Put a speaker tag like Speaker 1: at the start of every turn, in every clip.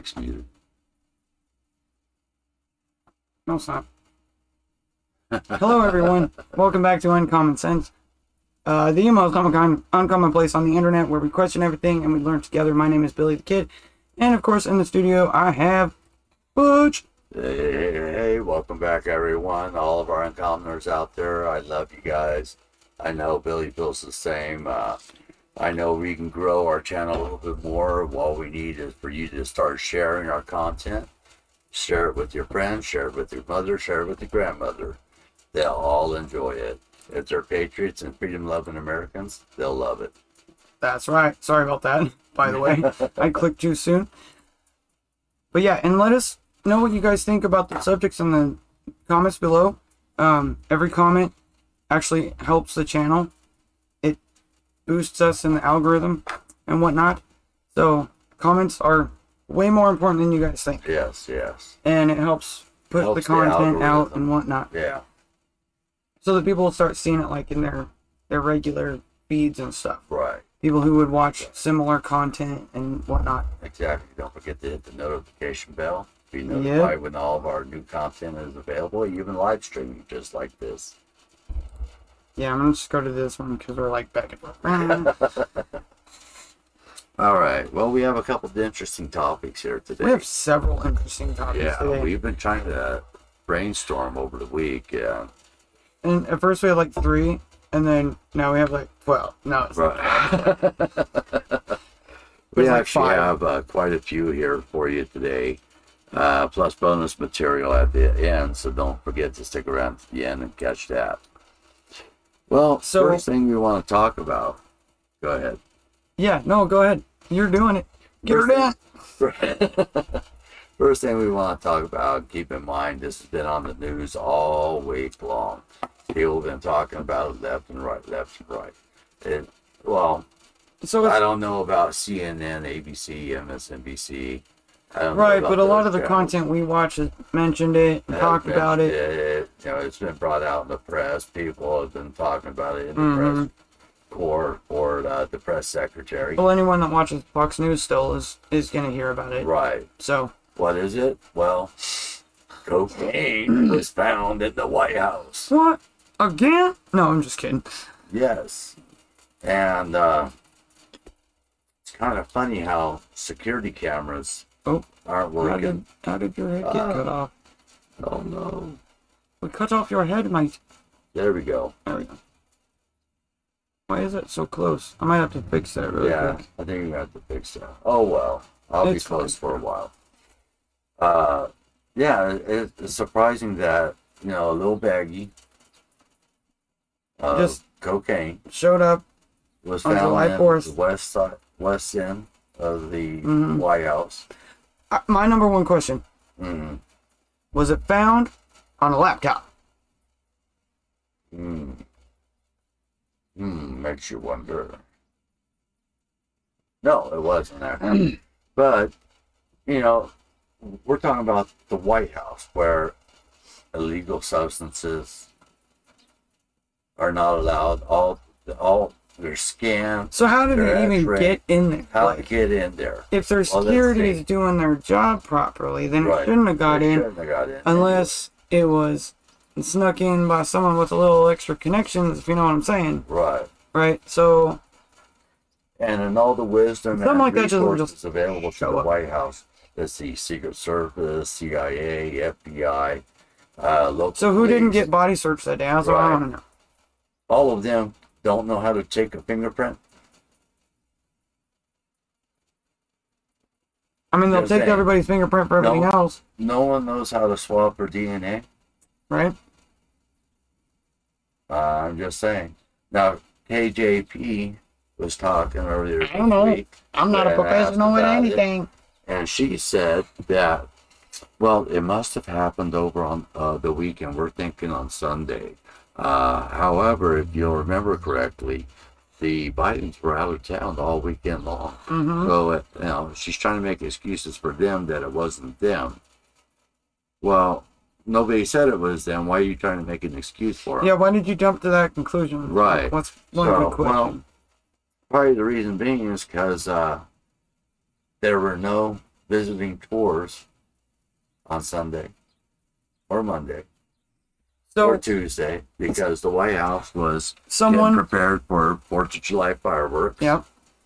Speaker 1: mic's muted.
Speaker 2: No, it's not. Hello, everyone. Welcome back to Uncommon Sense. The most uncommon place on the internet where we question everything and we learn together. My name is Billy the Kid. And, of course, in the studio, I have Butch.
Speaker 1: Hey, welcome back, everyone. All of our uncommoners out there. I love you guys. I know Billy feels the same. I know we can grow our channel a little bit more. All we need is for you to start sharing our content. Share it with your friends, share it with your mother, share it with your grandmother. They'll all enjoy it. If they're patriots and freedom-loving Americans, they'll love it.
Speaker 2: That's right. Sorry about that, by the way. I clicked too soon. But yeah, and let us know what you guys think about the subjects in the comments below. Every comment actually helps the channel. It boosts us in the algorithm and whatnot. So comments are way more important than you guys think.
Speaker 1: Yes.
Speaker 2: And it helps put the content out and whatnot.
Speaker 1: Yeah.
Speaker 2: So that people will start seeing it like in their regular feeds and stuff.
Speaker 1: Right.
Speaker 2: People who would watch similar content and whatnot.
Speaker 1: Exactly. Don't forget to hit the notification bell. Be notified when all of our new content is available, even live streaming just like this.
Speaker 2: Yeah, I'm going to just go to this one because we're like back and forth.
Speaker 1: All right. Well, we have a couple of interesting topics here today.
Speaker 2: We have several interesting topics today.
Speaker 1: We've been trying to brainstorm over the week. Yeah.
Speaker 2: And at first we had like 3, and then now we have like 12. No, it's
Speaker 1: right. We
Speaker 2: like
Speaker 1: actually
Speaker 2: 5.
Speaker 1: have quite a few here for you today, plus bonus material at the end, so don't forget to stick around to the end and catch that. Well, first thing we want to talk about, go ahead.
Speaker 2: Yeah, no, go ahead. You're doing it. Get her down.
Speaker 1: First thing we want to talk about, keep in mind, this has been on the news all week long. People have been talking about it left and right. I don't know about CNN, ABC, MSNBC.
Speaker 2: Right, but a lot of the content we watch has mentioned it, talked about it.
Speaker 1: You know, it's been brought out in the press. People have been talking about it in the press. Or the press secretary.
Speaker 2: Well, anyone that watches Fox News still is going to hear about it.
Speaker 1: Right.
Speaker 2: So.
Speaker 1: What is it? Well, cocaine was found at the White House.
Speaker 2: What? Again? No, I'm just kidding.
Speaker 1: Yes. And it's kind of funny how security cameras aren't working.
Speaker 2: How did your head get cut off?
Speaker 1: Oh, no.
Speaker 2: We cut off your head, mate.
Speaker 1: There we go.
Speaker 2: There we go. Why is it so close? I might have to fix that really quick.
Speaker 1: I think you have to fix that. Oh, well. I'll be close for a while. It's surprising that, a little baggie of
Speaker 2: just
Speaker 1: cocaine
Speaker 2: showed up
Speaker 1: was
Speaker 2: on
Speaker 1: found
Speaker 2: July
Speaker 1: in
Speaker 2: 4th.
Speaker 1: the west end of the White House.
Speaker 2: My number one question. Was it found on a laptop?
Speaker 1: Makes you wonder. No, it wasn't actually. But, we're talking about the White House, where illegal substances are not allowed. All they're scanned.
Speaker 2: So how did it even get in there?
Speaker 1: How to get in there?
Speaker 2: If their security is doing their job properly, then it shouldn't have got in. Unless it was snuck in by someone with a little extra connections, if you know what I'm saying. Right. So.
Speaker 1: And in all the wisdom and
Speaker 2: like
Speaker 1: resources available to the White House, it's the Secret Service, CIA, FBI, local
Speaker 2: So who
Speaker 1: police.
Speaker 2: didn't get body searched that day? That's what I want to know.
Speaker 1: All of them don't know how to take a fingerprint.
Speaker 2: I mean, they'll take everybody's fingerprint for everything else.
Speaker 1: No one knows how to swab for DNA.
Speaker 2: Right?
Speaker 1: I'm just saying. Now, KJP was talking earlier this week.
Speaker 2: I'm not a professional at anything.
Speaker 1: And she said that, well, it must have happened over on the weekend. We're thinking on Sunday. However, if you'll remember correctly, the Bidens were out of town all weekend long. So, she's trying to make excuses for them that it wasn't them. Well, nobody said it was them. Why are you trying to make an excuse for them?
Speaker 2: Yeah, why did you jump to that conclusion?
Speaker 1: Right.
Speaker 2: What's one good question?
Speaker 1: Well, probably the reason being is because there were no visiting tours on Sunday or Monday or
Speaker 2: So
Speaker 1: Tuesday because the White House was getting
Speaker 2: someone,
Speaker 1: prepared for 4th of July fireworks.
Speaker 2: yeah.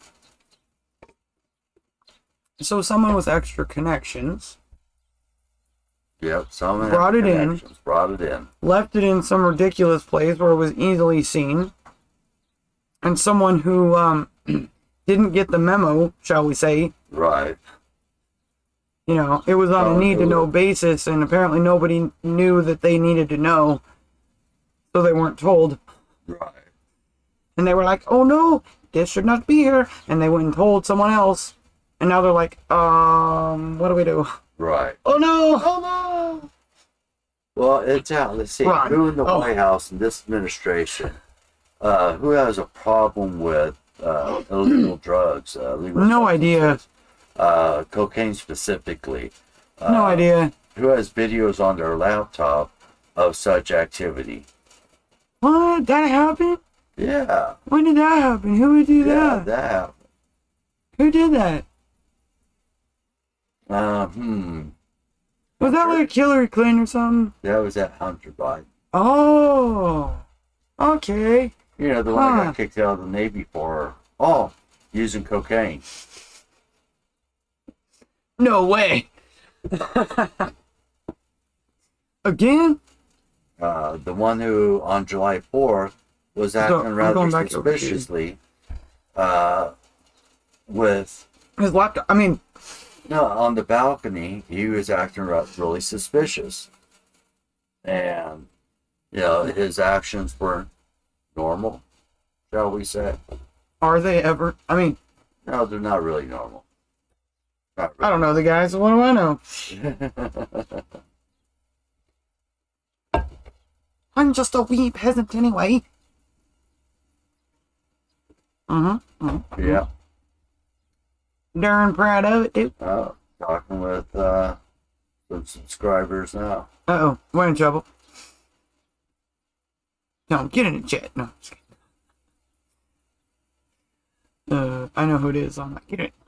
Speaker 2: So someone with extra connections
Speaker 1: Yep, someone
Speaker 2: Brought
Speaker 1: had
Speaker 2: it in.
Speaker 1: connections, brought it in.
Speaker 2: left it in some ridiculous place where it was easily seen, and someone who didn't get the memo, shall we say,
Speaker 1: Right,
Speaker 2: you know, it was on a
Speaker 1: Oh,
Speaker 2: need to know
Speaker 1: it was-
Speaker 2: basis, and apparently nobody knew that they needed to know, so they weren't told.
Speaker 1: right.
Speaker 2: And they were like, oh no, this should not be here. And they went and told someone else. And now they're like, what do we do?
Speaker 1: Right.
Speaker 2: Oh no! Oh no!
Speaker 1: Well, it's out. Let's see.
Speaker 2: Right.
Speaker 1: Who in the
Speaker 2: Oh.
Speaker 1: White House in this administration, who has a problem with illegal drugs? Illegal
Speaker 2: No idea.
Speaker 1: cocaine specifically.
Speaker 2: No idea.
Speaker 1: Who has videos on their laptop of such activity?
Speaker 2: What? That happened?
Speaker 1: Yeah.
Speaker 2: When did that happen? Who would do
Speaker 1: Yeah,
Speaker 2: that?
Speaker 1: that happened.
Speaker 2: Who did that?
Speaker 1: That
Speaker 2: Was that like Hillary Clinton or something?
Speaker 1: was at Hunter Biden.
Speaker 2: Oh. Okay.
Speaker 1: You know, the one that
Speaker 2: Huh.
Speaker 1: got kicked out of the Navy for, using cocaine.
Speaker 2: No way. Again?
Speaker 1: The one who, on July 4th, was acting
Speaker 2: I'm
Speaker 1: rather
Speaker 2: going back to
Speaker 1: suspiciously with,
Speaker 2: His laptop. I mean,
Speaker 1: no, on the balcony, he was acting really suspicious. And, you know, his actions were normal, shall we say.
Speaker 2: are they ever? I mean,
Speaker 1: No, they're not really normal. Not
Speaker 2: I don't know the guy, so what do I know?
Speaker 1: really.
Speaker 2: I'm just a wee peasant anyway.
Speaker 1: Yeah.
Speaker 2: Darn proud of it, dude.
Speaker 1: Talking with some subscribers now.
Speaker 2: Uh-oh, we're in trouble. No, get in the chat. No, just kidding. I know who it is. I'm like, get it.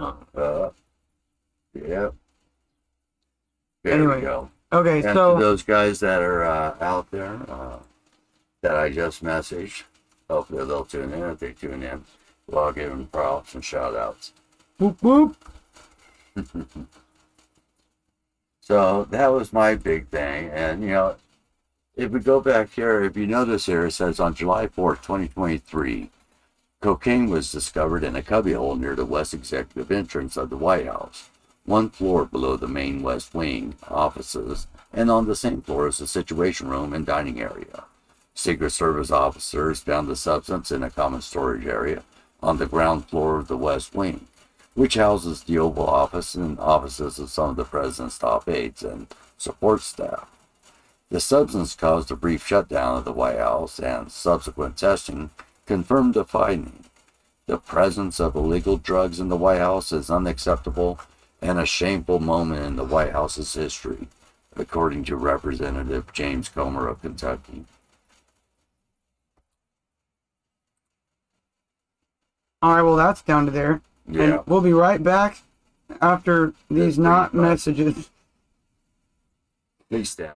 Speaker 1: Yep. There
Speaker 2: Anyway,
Speaker 1: we go.
Speaker 2: Okay,
Speaker 1: And to
Speaker 2: so
Speaker 1: those guys that are out there that I just messaged, hopefully they'll tune in. If they tune in, well, I'll give them props and shout outs.
Speaker 2: whoop whoop.
Speaker 1: So that was my big thing. And, you know, if we go back here, if you notice here, it says on July 4th, 2023, cocaine was discovered in a cubbyhole near the west executive entrance of the White House, one floor below the main West Wing offices, and on the same floor is the Situation Room and dining area. Secret Service officers found the substance in a common storage area on the ground floor of the West Wing, which houses the Oval Office and offices of some of the president's top aides and support staff. The substance caused a brief shutdown of the White House, and subsequent testing confirmed the finding. The presence of illegal drugs in the White House is unacceptable and a shameful moment in the White House's history, according to Representative James Comer of Kentucky.
Speaker 2: All right, well, that's down to there.
Speaker 1: Yeah.
Speaker 2: And we'll be right back after these
Speaker 1: That's
Speaker 2: not
Speaker 1: pretty much.
Speaker 2: messages.
Speaker 1: Please stand.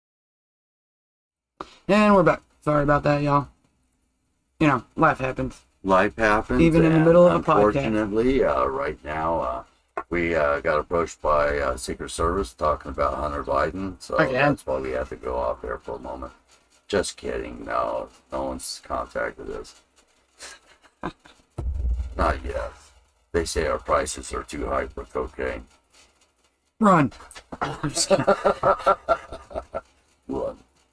Speaker 2: And we're back. Sorry about that, y'all. You know, life happens.
Speaker 1: life happens.
Speaker 2: Even in the
Speaker 1: and
Speaker 2: middle of a podcast.
Speaker 1: Unfortunately, right now, we got approached by Secret Service talking about Hunter Biden, so
Speaker 2: Again?
Speaker 1: that's why we had to go off there for a moment. Just kidding. No one's contacted us. Not yet. They say our prices are too high for cocaine.
Speaker 2: Run. I'm just kidding.
Speaker 1: What?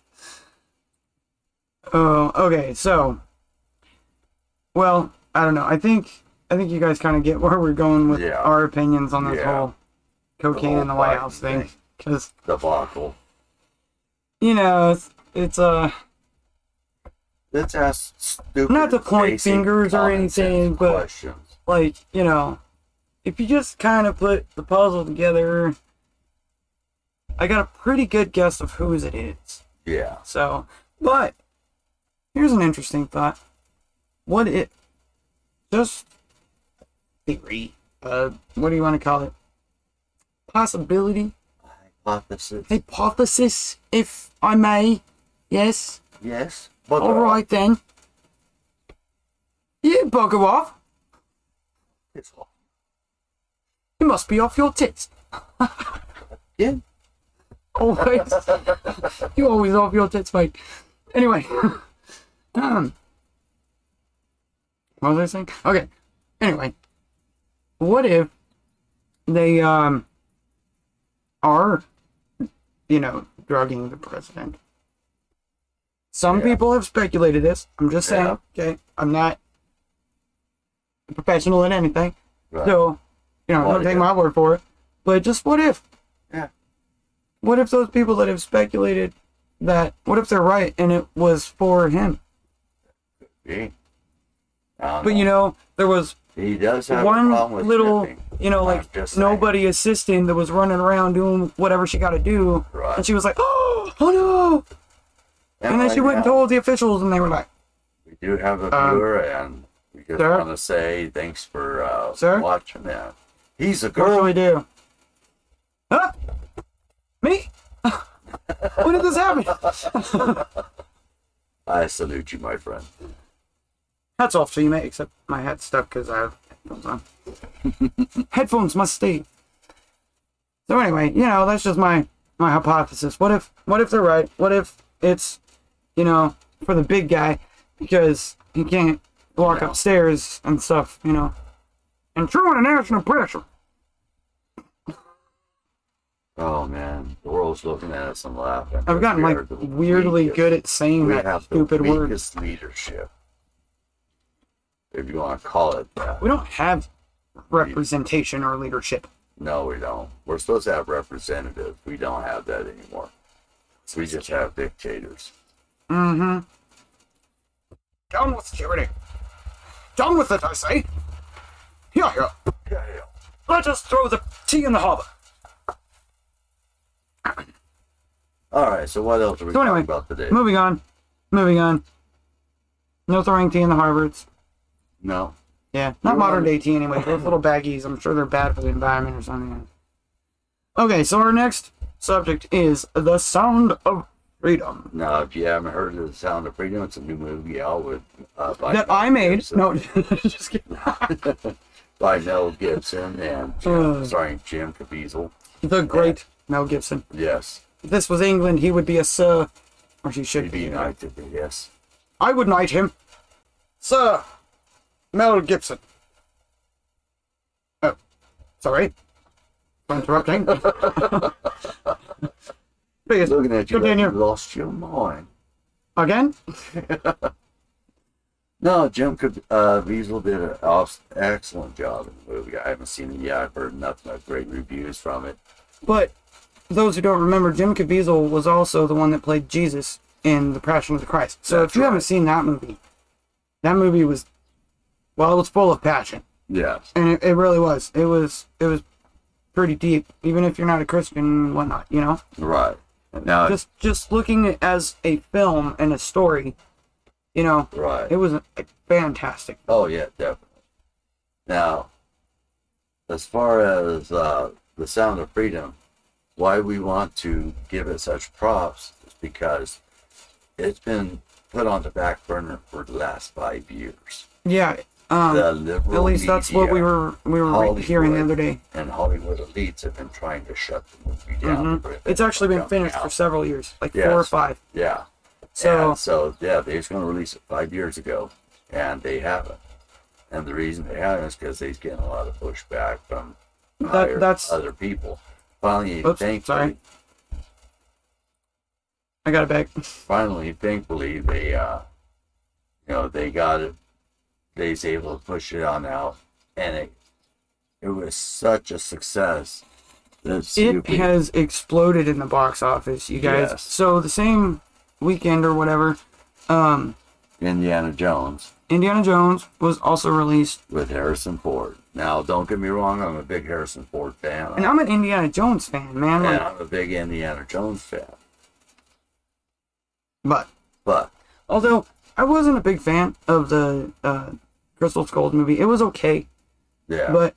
Speaker 2: Oh, okay. So, well, I don't know. I think you guys kind of get where we're going with
Speaker 1: Yeah.
Speaker 2: our opinions on this
Speaker 1: Yeah.
Speaker 2: whole cocaine
Speaker 1: whole
Speaker 2: in the White
Speaker 1: Biden
Speaker 2: House thing.
Speaker 1: thing.
Speaker 2: Because,
Speaker 1: Debacle.
Speaker 2: you know, it's
Speaker 1: Let's ask stupid,
Speaker 2: not to point
Speaker 1: basic,
Speaker 2: fingers or
Speaker 1: common sense
Speaker 2: anything, but
Speaker 1: questions.
Speaker 2: like, you know, if you just kind of put the puzzle together, I got a pretty good guess of whose it is.
Speaker 1: Yeah.
Speaker 2: So, but here's an interesting thought. What it just theory, what do you want to call it? Possibility,
Speaker 1: Hypothesis.
Speaker 2: hypothesis, if I may. Yes.
Speaker 1: Yes. But
Speaker 2: All right then. You bugger off.
Speaker 1: It's all.
Speaker 2: You must be off your tits.
Speaker 1: Yeah.
Speaker 2: Always. You always off your tits, mate. Anyway. What was I saying? Okay. Anyway. What if they, are, drugging the president? Some
Speaker 1: Yeah.
Speaker 2: people have speculated this. I'm just saying,
Speaker 1: Yeah.
Speaker 2: okay? I'm not a professional in anything.
Speaker 1: Right.
Speaker 2: So,
Speaker 1: What
Speaker 2: don't take
Speaker 1: if?
Speaker 2: my word for it. But just what if?
Speaker 1: Yeah.
Speaker 2: What if those people that have speculated that, what if they're right and it was for him?
Speaker 1: See? I don't
Speaker 2: But there was
Speaker 1: he does have
Speaker 2: one
Speaker 1: a problem with
Speaker 2: little,
Speaker 1: stripping. I'm
Speaker 2: like
Speaker 1: just saying.
Speaker 2: nobody assisting that was running around doing whatever she got to do.
Speaker 1: Right.
Speaker 2: And she was like, oh no. And then she went and told the officials and they were like,
Speaker 1: We do have a viewer, and we just
Speaker 2: sir?
Speaker 1: want to say thanks for
Speaker 2: Sir?
Speaker 1: watching that. He's a
Speaker 2: what do
Speaker 1: girl.
Speaker 2: we do? Huh? Me? When did this happen?
Speaker 1: I salute you, my friend.
Speaker 2: Hats off to you, mate, except my head's stuck because I have headphones on. Headphones must stay. So anyway, that's just my hypothesis. What if they're right? What if it's, for the big guy because he can't walk
Speaker 1: No.
Speaker 2: upstairs and stuff, And true international pressure.
Speaker 1: Oh man, the world's looking at us and laughing.
Speaker 2: I've gotten
Speaker 1: We
Speaker 2: like
Speaker 1: are the
Speaker 2: weirdly
Speaker 1: weakest-
Speaker 2: good at saying
Speaker 1: We
Speaker 2: that
Speaker 1: have
Speaker 2: stupid
Speaker 1: the
Speaker 2: word.
Speaker 1: weakest leadership, if you want to call it that.
Speaker 2: We don't have representation or leadership.
Speaker 1: No, we don't. We're supposed to have representatives. We don't have that anymore. We just have dictators.
Speaker 2: Mm-hmm. Down with tyranny. Down with it, I say. Here.
Speaker 1: Yeah.
Speaker 2: Let us throw the tea in the harbor.
Speaker 1: All right. So what else are we
Speaker 2: So anyway,
Speaker 1: talking about today?
Speaker 2: moving on. No throwing tea in the harbors.
Speaker 1: No.
Speaker 2: Yeah, not
Speaker 1: You
Speaker 2: modern
Speaker 1: want-
Speaker 2: day tea anyway. Those little baggies, I'm sure they're bad for the environment or something. Okay, so our next subject is The Sound of Freedom.
Speaker 1: Now, if you haven't heard of The Sound of Freedom, it's a new movie out with by
Speaker 2: That
Speaker 1: Mel
Speaker 2: I made.
Speaker 1: Gibson.
Speaker 2: No, just kidding.
Speaker 1: By Mel Gibson and starring Jim Caviezel.
Speaker 2: The great Mel Gibson.
Speaker 1: Yes,
Speaker 2: If this was England, he would be a sir. Or he should
Speaker 1: he'd
Speaker 2: be.
Speaker 1: be knighted. Yes.
Speaker 2: I would knight him. Sir Mel Gibson. Oh, sorry. For interrupting. Please,
Speaker 1: Looking at you, like
Speaker 2: continue.
Speaker 1: you lost your mind.
Speaker 2: Again?
Speaker 1: No, Jim Caviezel did an excellent job in the movie. I haven't seen it yet. I've heard nothing but great reviews from it.
Speaker 2: But those who don't remember, Jim Caviezel was also the one that played Jesus in The Passion of the Christ. So
Speaker 1: That's
Speaker 2: if you haven't
Speaker 1: right.
Speaker 2: seen that movie was, well, it was full of passion.
Speaker 1: Yes.
Speaker 2: And it really was. It was pretty deep, even if you're not a Christian and whatnot,
Speaker 1: Right. Now,
Speaker 2: Just looking at it as a film and a story,
Speaker 1: right.
Speaker 2: it was fantastic.
Speaker 1: Oh, yeah, definitely. Now, as far as The Sound of Freedom, why we want to give it such props is because it's been put on the back burner for the last 5 years.
Speaker 2: Yeah.
Speaker 1: The liberal
Speaker 2: At least that's what we
Speaker 1: media,
Speaker 2: were hearing the
Speaker 1: Hollywood,
Speaker 2: other day.
Speaker 1: and Hollywood elites have been trying to shut the movie down. to prevent
Speaker 2: It's actually
Speaker 1: it from
Speaker 2: been finished
Speaker 1: coming
Speaker 2: for
Speaker 1: out.
Speaker 2: several years, like
Speaker 1: Yes.
Speaker 2: 4 or 5.
Speaker 1: Yeah.
Speaker 2: So-
Speaker 1: And so yeah, they was going to release it 5 years ago, and they haven't. And the reason they haven't is because they're getting a lot of pushback from
Speaker 2: That's-
Speaker 1: other people. Finally,
Speaker 2: Oops,
Speaker 1: thankfully,
Speaker 2: sorry. I got it back.
Speaker 1: thankfully, they they got it. They was able to push it on out, and it was such a success.
Speaker 2: It has exploded in the box office, you guys.
Speaker 1: Yes.
Speaker 2: So the same weekend or whatever,
Speaker 1: Indiana Jones
Speaker 2: Indiana Jones was also released.
Speaker 1: with Harrison Ford. Now, don't get me wrong, I'm a big Harrison Ford fan.
Speaker 2: And I'm an Indiana Jones fan, man.
Speaker 1: And
Speaker 2: Like,
Speaker 1: I'm a big Indiana Jones fan.
Speaker 2: but
Speaker 1: But
Speaker 2: although I wasn't a big fan of the Crystal Skulls movie, it was okay.
Speaker 1: yeah,
Speaker 2: But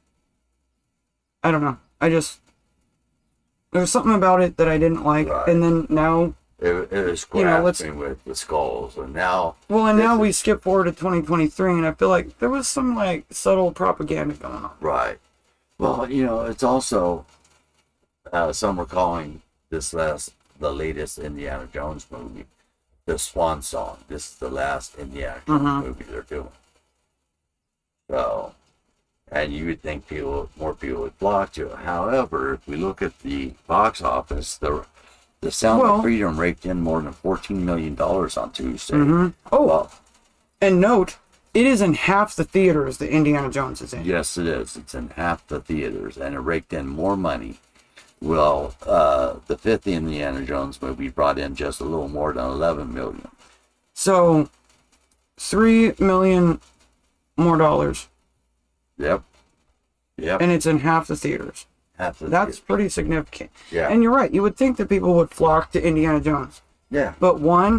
Speaker 2: I don't know. There was something about it that I didn't like,
Speaker 1: Right.
Speaker 2: and then now,
Speaker 1: it was
Speaker 2: you know, let's-
Speaker 1: grasping with the skulls, and now
Speaker 2: now
Speaker 1: this
Speaker 2: we
Speaker 1: is-
Speaker 2: skip forward to 2023, and I feel like there was some like subtle propaganda going on.
Speaker 1: right. Well, it's also some are calling the latest Indiana Jones movie the Swan Song. This is the last Indiana Jones movie they're doing. So, and you would think more people would flock to it. However, if we look at the box office, the Sound
Speaker 2: Well-
Speaker 1: of Freedom raked in more than $14 million on Tuesday.
Speaker 2: Oh,
Speaker 1: Well,
Speaker 2: and note, it is in half the theaters that Indiana Jones is in.
Speaker 1: yes, it is. It's in half the theaters, and it raked in more money. Well, the fifth Indiana Jones movie brought in just a little more than 11 million.
Speaker 2: So, $3 million more dollars,
Speaker 1: Yep. Yep.
Speaker 2: and it's in half the theaters.
Speaker 1: half the
Speaker 2: That's
Speaker 1: theaters.
Speaker 2: pretty significant.
Speaker 1: Yeah.
Speaker 2: And you're right. You would think that people would flock to Indiana Jones,
Speaker 1: Yeah.
Speaker 2: but one,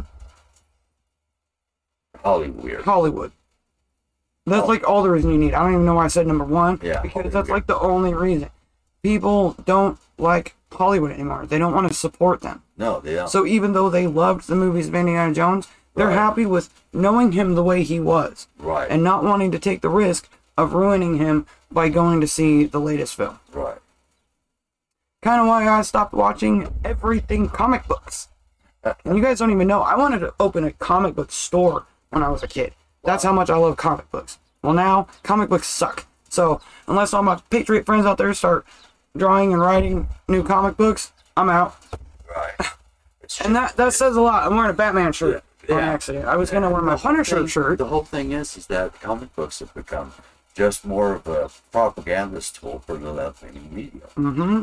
Speaker 1: Hollywood.
Speaker 2: Hollywood. That's like all the reason you need. I don't even know why I said number one.
Speaker 1: Yeah,
Speaker 2: Because that's
Speaker 1: Hollywood.
Speaker 2: like the only reason. People don't like Hollywood anymore. They don't want to support them.
Speaker 1: No, they don't.
Speaker 2: So even though they loved the movies of Indiana Jones, they're
Speaker 1: Right.
Speaker 2: happy with knowing him the way he was
Speaker 1: right.
Speaker 2: and not wanting to take the risk of ruining him by going to see the latest film.
Speaker 1: right.
Speaker 2: Kind of why I stopped watching everything comic books. And you guys don't even know. I wanted to open a comic book store when I was a kid. That's how much I love comic books. Well, now comic books suck. So unless all my Patriot friends out there start drawing and writing new comic books, I'm out.
Speaker 1: Right. It's
Speaker 2: And that says a lot. I'm wearing a Batman shirt on
Speaker 1: Yeah.
Speaker 2: accident. I was gonna wear my Punisher shirt.
Speaker 1: The whole thing is that comic books have become just more of a propagandist tool for the left-leaning media.
Speaker 2: Mm-hmm.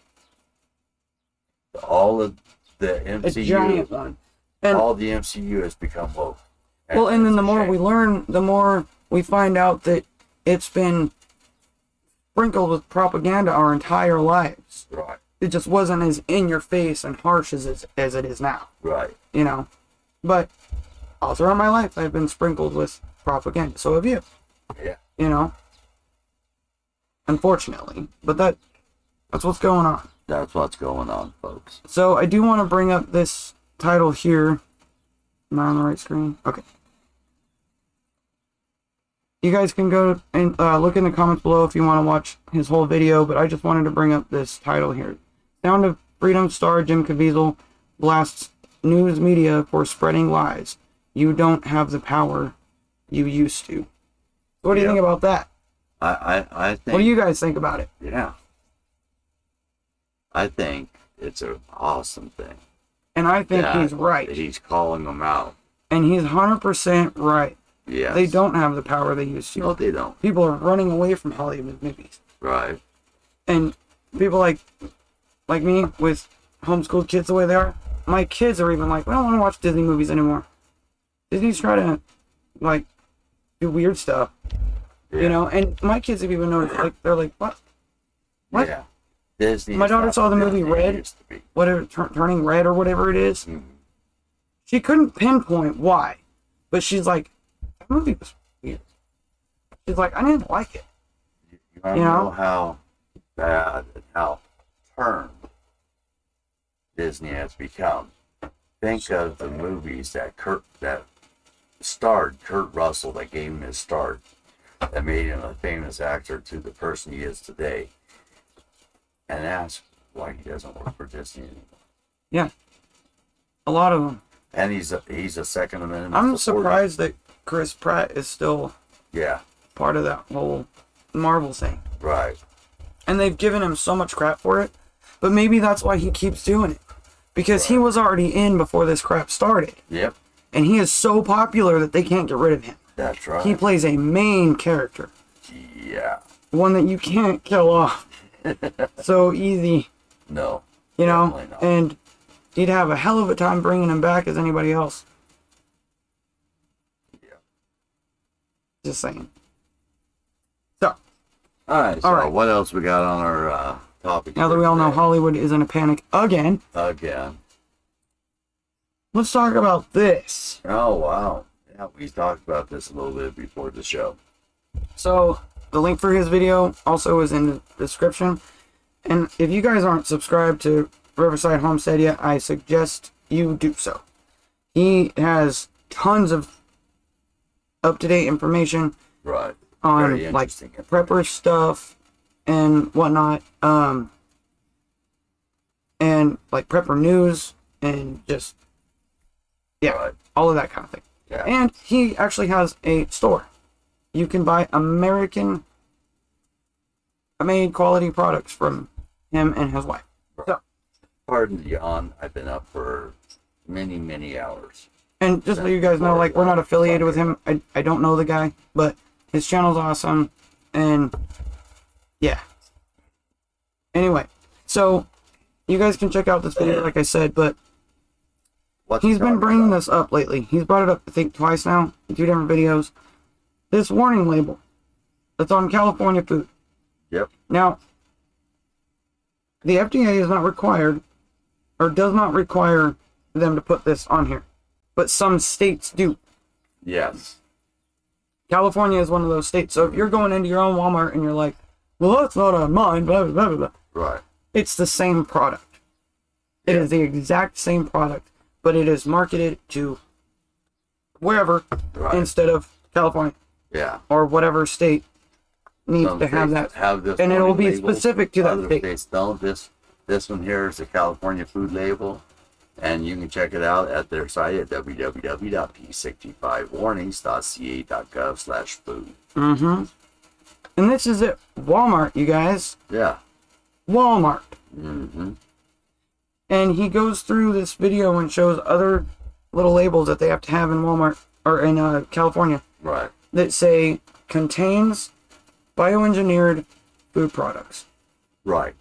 Speaker 1: All of the
Speaker 2: A
Speaker 1: MCU,
Speaker 2: giant one. And
Speaker 1: all the MCU has become woke.
Speaker 2: well, and then
Speaker 1: it's
Speaker 2: the
Speaker 1: a
Speaker 2: more
Speaker 1: shame.
Speaker 2: we learn, the more we find out that it's been sprinkled with propaganda our entire lives.
Speaker 1: Right.
Speaker 2: It just wasn't as in your face and harsh as it is now,
Speaker 1: Right.
Speaker 2: you know. But all throughout my life, I've been sprinkled with propaganda. So have you,
Speaker 1: Yeah.
Speaker 2: you know. Unfortunately, but that's what's going on.
Speaker 1: That's what's going on, folks.
Speaker 2: So I do want to bring up this title here. Am I on the right screen? Okay. You guys can go and look in the comments below if you want to watch his whole video, but I just wanted to bring up this title here. Sound of Freedom star Jim Caviezel blasts news media for spreading lies. You don't have the power you used to. What do you
Speaker 1: Yeah.
Speaker 2: think about that?
Speaker 1: I think.
Speaker 2: What do you guys think about it?
Speaker 1: Yeah. I think it's an awesome thing.
Speaker 2: And I think
Speaker 1: that
Speaker 2: he's right.
Speaker 1: He's calling them out.
Speaker 2: And he's 100% right.
Speaker 1: Yes.
Speaker 2: They don't have the power they used to.
Speaker 1: No, they don't.
Speaker 2: People are running away from Hollywood movies.
Speaker 1: Right.
Speaker 2: And people like me with homeschooled kids the way they are, my kids are even like, we don't want to watch Disney movies anymore. Disney's trying to like do weird stuff.
Speaker 1: Yeah.
Speaker 2: You know, and my kids have even noticed, like, they're like, what? What?
Speaker 1: Yeah. Disney.
Speaker 2: My
Speaker 1: is
Speaker 2: daughter
Speaker 1: not
Speaker 2: saw the
Speaker 1: what
Speaker 2: movie
Speaker 1: Disney
Speaker 2: Red.
Speaker 1: used to be.
Speaker 2: Whatever, turning red or whatever it is.
Speaker 1: Mhm.
Speaker 2: She couldn't pinpoint why, but she's like, that movie was weird. She's like, I didn't like it.
Speaker 1: You want
Speaker 2: You
Speaker 1: to
Speaker 2: know?
Speaker 1: know how bad and how turned Disney has become? Think of the movies that starred Kurt Russell, that gave him his start, that made him a famous actor to the person he is today, and ask why he doesn't work for Disney anymore.
Speaker 2: Yeah. A lot of them.
Speaker 1: And he's a Second Amendment.
Speaker 2: I'm
Speaker 1: supporter.
Speaker 2: surprised that Chris Pratt is still part of that whole Marvel thing.
Speaker 1: Right.
Speaker 2: And they've given him so much crap for it, but maybe that's why he keeps doing it. Because he was already in before this crap started.
Speaker 1: Yep.
Speaker 2: And he is so popular that they can't get rid of him.
Speaker 1: That's right.
Speaker 2: He plays a main character.
Speaker 1: Yeah.
Speaker 2: One that you can't kill off so easy.
Speaker 1: No.
Speaker 2: You know?
Speaker 1: Not.
Speaker 2: And he'd have a hell of a time bringing him back as anybody else.
Speaker 1: Yeah.
Speaker 2: Just saying. So.
Speaker 1: All right. What else we got on our topic?
Speaker 2: Now that we all know Hollywood is in a panic again. Let's talk about this.
Speaker 1: Oh, wow. Yeah, we talked about this a little bit before the show.
Speaker 2: So, the link for his video also is in the description. And if you guys aren't subscribed to Riverside Homestead yet, I suggest you do so. He has tons of up-to-date information.
Speaker 1: Right.
Speaker 2: On, like, prepper stuff and whatnot. And, like, prepper news and just... Yeah, right. All of that kind of thing.
Speaker 1: Yeah.
Speaker 2: And he actually has a store. You can buy American-made quality products from him and his wife.
Speaker 1: Right.
Speaker 2: So,
Speaker 1: pardon the yawn. I've been up for many, many hours.
Speaker 2: And just so you guys know, like, we're not affiliated with him. I don't know the guy, but his channel's awesome. And, yeah. Anyway, so you guys can check out this video, like I said, but he's been bringing this up lately. He's brought it up, I think, twice now, in 2 different videos. This warning label that's on California food.
Speaker 1: Yep.
Speaker 2: Now, the FDA is not required, or does not require them to put this on here. But some states do.
Speaker 1: Yes.
Speaker 2: California is one of those states. So if you're going into your own Walmart and you're like, well, that's not on mine, blah, blah, blah, blah.
Speaker 1: Right.
Speaker 2: It's the same product. It is the exact same product, but it is marketed to wherever instead of California.
Speaker 1: Yeah.
Speaker 2: Or whatever state needs
Speaker 1: Some
Speaker 2: to have that.
Speaker 1: Have this,
Speaker 2: and it'll be
Speaker 1: label.
Speaker 2: specific to that
Speaker 1: Other
Speaker 2: state.
Speaker 1: states don't. This one here is a California food label, and you can check it out at their site at www.p65warnings.ca.gov/food.
Speaker 2: Mm-hmm. And this is at Walmart, you guys.
Speaker 1: Yeah.
Speaker 2: Walmart.
Speaker 1: Mm-hmm.
Speaker 2: And he goes through this video and shows other little labels that they have to have in Walmart, or in California.
Speaker 1: Right.
Speaker 2: That say, contains bioengineered food products.
Speaker 1: Right.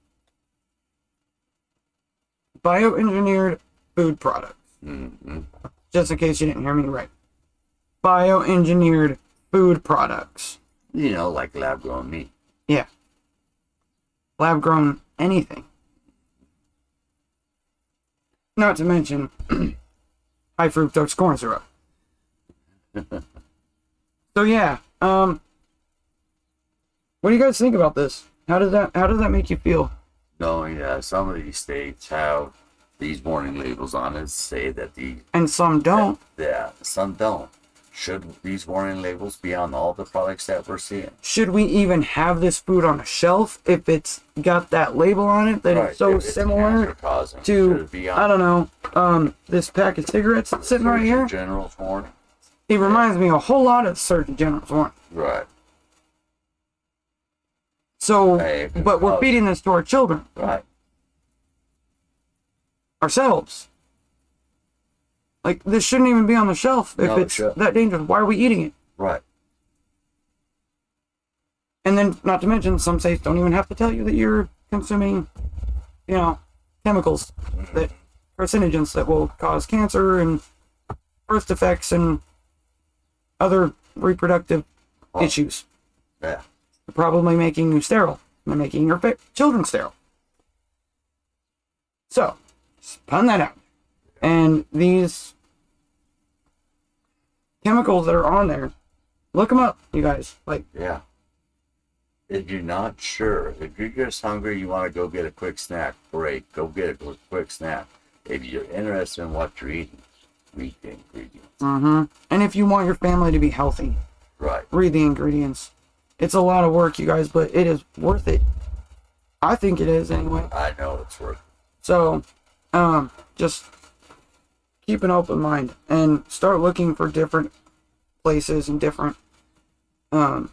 Speaker 2: Bioengineered food products.
Speaker 1: Mm-hmm.
Speaker 2: Just in case you didn't hear me right. Bioengineered food products.
Speaker 1: You know, like lab-grown meat.
Speaker 2: Yeah. Lab-grown anything. Not to mention high fructose corn syrup. So yeah, what do you guys think about this? How does that make you feel?
Speaker 1: Knowing that some of these states have these warning labels on it, say that
Speaker 2: and some don't.
Speaker 1: Some don't. Should these warning labels be on all the products that we're seeing?
Speaker 2: Should we even have this food on a shelf if it's got that label on it that it's so similar to, I don't know, this pack of cigarettes that's sitting right here?
Speaker 1: General's warning.
Speaker 2: It reminds me a whole lot of Surgeon General's warning.
Speaker 1: Right.
Speaker 2: So, but we're feeding this to our children.
Speaker 1: Right.
Speaker 2: Ourselves. Like, this shouldn't even be on the shelf if it's that dangerous. Why are we eating it?
Speaker 1: Right.
Speaker 2: And then, not to mention, some states don't even have to tell you that you're consuming, you know, chemicals, that carcinogens that will cause cancer and birth defects and other reproductive issues.
Speaker 1: Yeah.
Speaker 2: Probably making you sterile and making your children sterile. So, spun that out. And these chemicals that are on there, look them up, you guys. Like,
Speaker 1: yeah. If you're not sure, if you're just hungry, you want to go get a quick snack, great. Go get a quick snack. If you're interested in what you're eating, read the ingredients.
Speaker 2: And if you want your family to be healthy,
Speaker 1: Right.
Speaker 2: read the ingredients. It's a lot of work, you guys, but it is worth it. I think it is anyway.
Speaker 1: I know it's worth it.
Speaker 2: So, just keep an open mind and start looking for different places and different, you know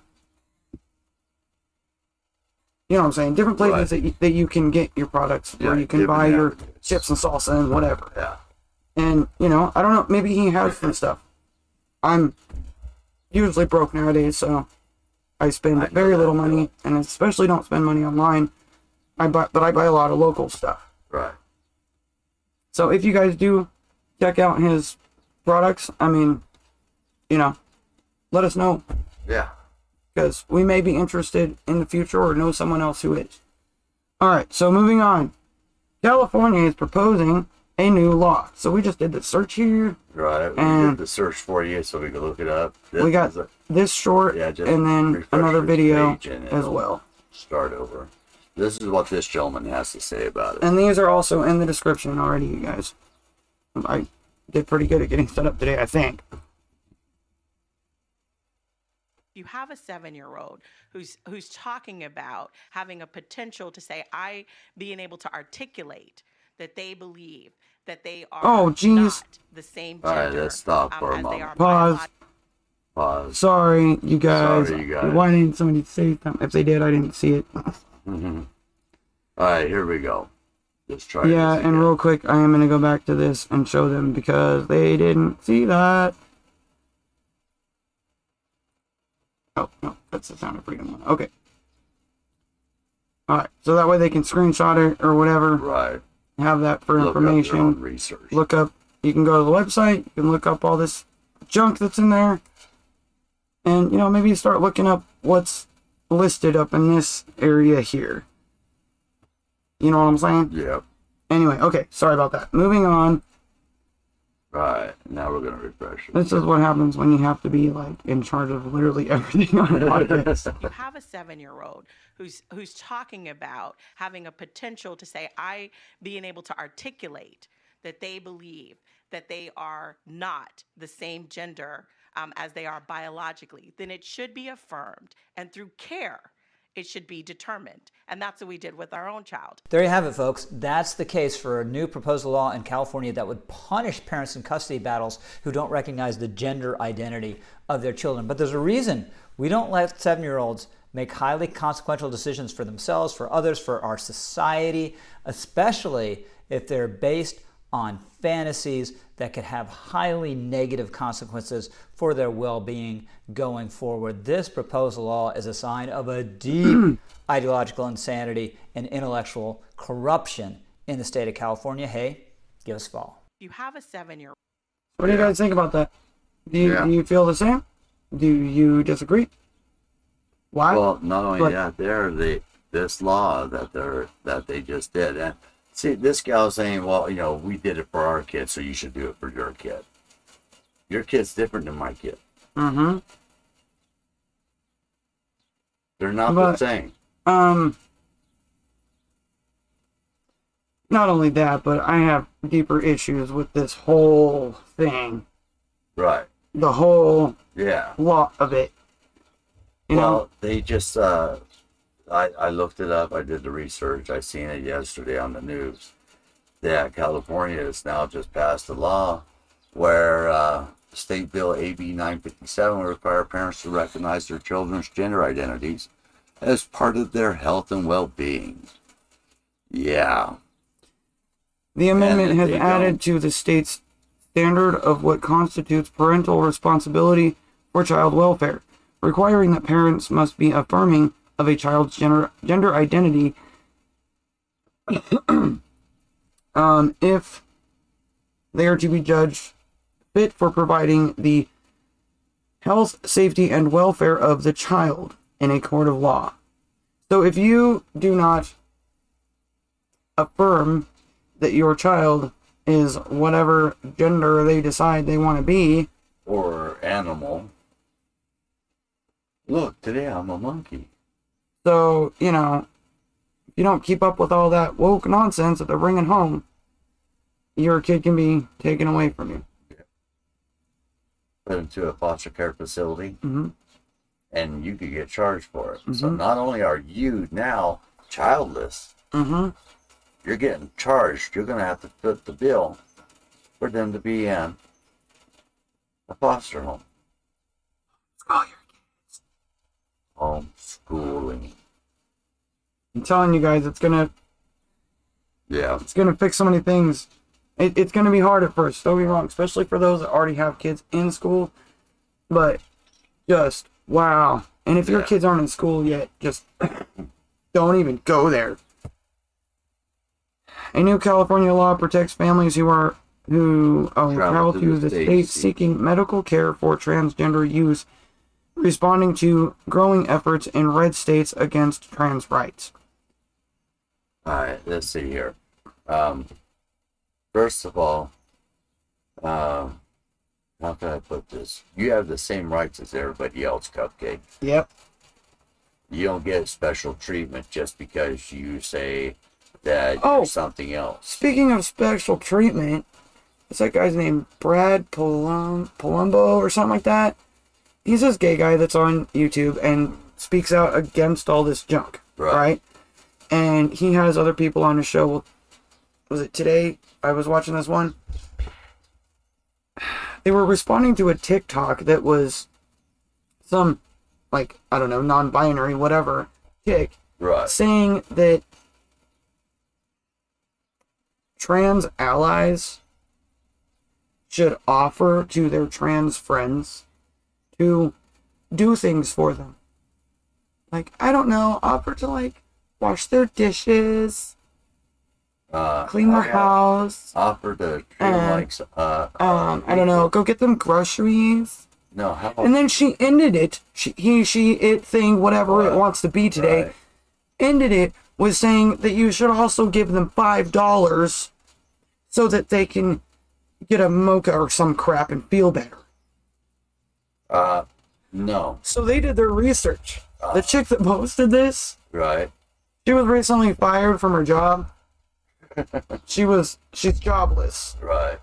Speaker 2: what I'm saying? Different places that you can get your products, where you can buy your chips and salsa and whatever.
Speaker 1: Yeah.
Speaker 2: And, you know, I don't know, maybe he has some stuff. I'm usually broke nowadays, so I spend very little money, and especially don't spend money online. But I buy a lot of local stuff.
Speaker 1: Right.
Speaker 2: So if you guys do check out his products, I mean, you know, let us know.
Speaker 1: Yeah.
Speaker 2: Because we may be interested in the future or know someone else who is. Alright, so moving on. California is proposing a new law. So we just did the search here.
Speaker 1: Right. We
Speaker 2: And
Speaker 1: did the search for you so we could look it up.
Speaker 2: we got this short
Speaker 1: just
Speaker 2: and then
Speaker 1: refresh
Speaker 2: another
Speaker 1: your
Speaker 2: video
Speaker 1: page and
Speaker 2: as
Speaker 1: it'll
Speaker 2: well.
Speaker 1: Start over. This is what this gentleman has to say about it.
Speaker 2: And these are also in the description already, you guys. I did pretty good at getting set up today, I think.
Speaker 3: You have a 7-year-old who's talking about having a potential to say, being able to articulate that they believe that they are not the same gender.
Speaker 1: All right, let's stop for a moment.
Speaker 2: Pause. Sorry, you guys. Why didn't somebody say something? If they did, I didn't see it.
Speaker 1: All right, here we go. Let's try.
Speaker 2: Yeah,
Speaker 1: this
Speaker 2: and
Speaker 1: again.
Speaker 2: real quick, I am going to go back to this and show them because they didn't see that. Oh, no, that's the Sound of Freedom one. Okay. Alright, so that way they can screenshot it or whatever.
Speaker 1: Right.
Speaker 2: Have that for
Speaker 1: Look up their
Speaker 2: information.
Speaker 1: own research.
Speaker 2: Look up, you can go to the website, you can look up all this junk that's in there. And, you know, maybe start looking up what's listed up in this area here. You know what I'm saying?
Speaker 1: Yep.
Speaker 2: Anyway, okay, sorry about that. Moving on.
Speaker 1: Right. Now we're gonna refresh it.
Speaker 2: This is what happens when you have to be like in charge of literally everything on a podcast.
Speaker 3: You have a 7-year-old who's talking about having a potential to say, being able to articulate that they believe that they are not the same gender as they are biologically, then it should be affirmed, and through care, it should be determined. And that's what we did with our own child.
Speaker 4: There you have it, folks. That's the case for a new proposed law in California that would punish parents in custody battles who don't recognize the gender identity of their children. But there's a reason we don't let 7-year-olds make highly consequential decisions for themselves, for others, for our society, especially if they're based on fantasies that could have highly negative consequences for their well-being going forward. This proposed law is a sign of a deep ideological insanity and intellectual corruption in the state of California. Hey, give us a follow.
Speaker 3: You have a 7-year-old.
Speaker 2: What do you guys think about that? Do you feel the same? Do you disagree? Why?
Speaker 1: Well, not only that, this law that they just did, and see, this gal's saying, well, you know, we did it for our kid, so you should do it for your kid. Your kid's different than my kid.
Speaker 2: Mm-hmm.
Speaker 1: They're not the same.
Speaker 2: Not only that, but I have deeper issues with this whole thing.
Speaker 1: Right.
Speaker 2: The whole
Speaker 1: Yeah.
Speaker 2: lot of it. You know?
Speaker 1: They just, I looked it up, I did the research, I seen it yesterday on the news. Yeah, California has now just passed a law where State Bill AB 957 will require parents to recognize their children's gender identities as part of their health and well-being. Yeah.
Speaker 2: The amendment has added to the state's standard of what constitutes parental responsibility for child welfare, requiring that parents must be affirming of a child's gender identity if they are to be judged fit for providing the health, safety, and welfare of the child in a court of law. So if you do not affirm that your child is whatever gender they decide they want to be,
Speaker 1: Or animal. Look, today I'm a monkey.
Speaker 2: so, you know, if you don't keep up with all that woke nonsense that they're bringing home, your kid can be taken away from you.
Speaker 1: put into a foster care facility,
Speaker 2: Mm-hmm.
Speaker 1: and you could get charged for it. So
Speaker 2: Mhm.
Speaker 1: not only are you now childless,
Speaker 2: Mm-hmm.
Speaker 1: you're getting charged. You're going to have to foot the bill for them to be in a foster home. Homeschooling.
Speaker 2: I'm telling you guys, it's gonna fix so many things. It's gonna be hard at first, don't be wrong, especially for those that already have kids in school. But just wow. And if your
Speaker 1: Yeah.
Speaker 2: kids aren't in school yet, just don't even go there. A new California law protects families who travel to the state seeking medical care for transgender youth, responding to growing efforts in red states against trans rights.
Speaker 1: All right, let's see here. First of all, how can I put this? You have the same rights as everybody else, Cupcake.
Speaker 2: Yep.
Speaker 1: You don't get special treatment just because you say that
Speaker 2: Oh.
Speaker 1: you're something else.
Speaker 2: Speaking of special treatment, what's that guy's name? Brad Palumbo or something like that? He's this gay guy that's on YouTube and speaks out against all this junk, right? And he has other people on his show. Was it today? I was watching this one. They were responding to a TikTok that was some, like, I don't know, non-binary, whatever, chick,
Speaker 1: Right.
Speaker 2: saying that trans allies should offer to their trans friends to do things for them. Like, I don't know, offer to, like, wash their dishes, clean their house,
Speaker 1: Offer to treat them like
Speaker 2: I don't know, go get them groceries.
Speaker 1: No, how about
Speaker 2: And then she ended it, it thing, whatever it wants to be today,
Speaker 1: Right.
Speaker 2: ended it with saying that you should also give them $5 so that they can get a mocha or some crap and feel better.
Speaker 1: no,
Speaker 2: So they did their research. The chick that posted this,
Speaker 1: right?
Speaker 2: she was recently fired from her job. She's jobless.
Speaker 1: Right.